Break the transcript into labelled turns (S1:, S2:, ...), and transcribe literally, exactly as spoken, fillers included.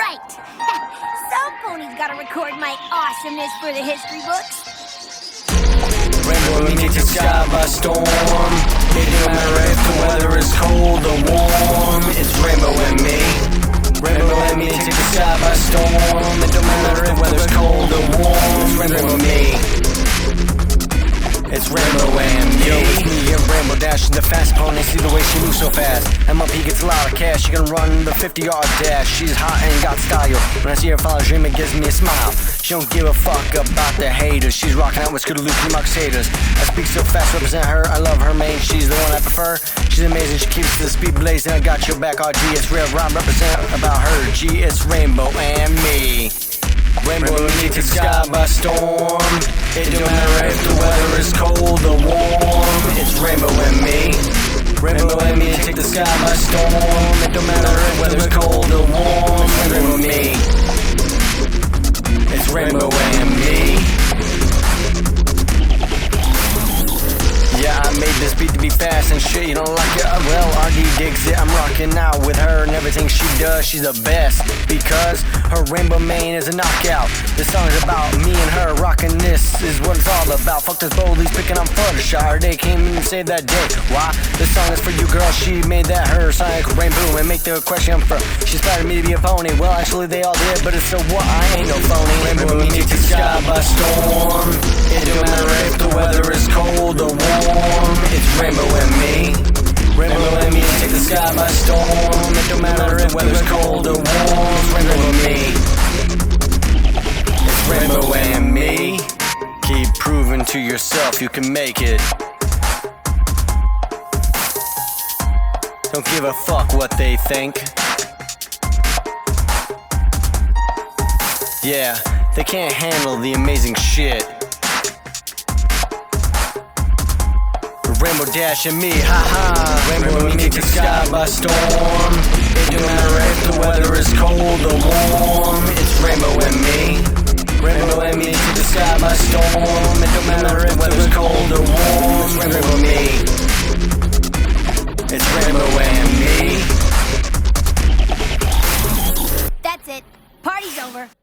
S1: right. Some pony's gotta record my awesomeness for the history books.
S2: Rainbow and me take the sky by storm. It don't matter if the weather is cold or warm. It's Rainbow and me. Rainbow and me take the sky by storm. It don't matter if the weather's cold or warm. It's Rainbow and me. It's Rainbow and me. Yo, it's me and Rainbow Dash the fast pony. See the way she moves so fast. M L P gets a lot of cash. She can run the fifty yard dash. She's hot and got style. When I see her follow dream, it gives me a smile. She don't give a fuck about the haters. She's rocking out with Scooter Luke and Mark Saders. I speak so fast, represent her. I love her, man. She's the one I prefer. She's amazing. She keeps the speed blazing. I got your back, R G. It's real rhyme. Represent about her. G, it's Rainbow and me. Rainbow and me take the sky by storm. It don't matter if the weather is cold or warm. It's Rainbow and me. Rainbow and me take the sky by storm. It don't matter if the weather's cold or warm. It's Rainbow and me. It's Rainbow and me. Yeah, I made this beat to be fast and shit. You don't like it? Well, R D digs it. I'm rocking out with her and everything she does. She's the best because her Rainbow Mane is a knockout. This song is about me and her rocking. This is what it's all about. Fuck this Boldy's picking on Fluttershy. They came in and saved that day. Why? This song is for you, girl. She made that her Sonic Rainbow and make the question for. She inspired me to be a pony. Well, actually, they all did, but it's so what? I ain't no phony. Rainbow and me take the sky by storm. It don't matter if the weather is cold or warm. It's Rainbow and me. Rainbow and me take the sky by storm. It don't matter if weather's cold or warm. It's Rainbow and me. It's Rainbow and me. Keep proving to yourself you can make it. Don't give a fuck what they think. Yeah, they can't handle the amazing shit. Rainbow Dash and me, haha. Rainbow and me take the sky by storm. It don't matter if the weather is cold or warm. It's Rainbow and me. Rainbow and me take the sky by storm. It don't matter if the weather's cold or warm. It's Rainbow and me. It's Rainbow and me.
S1: That's it. Party's over.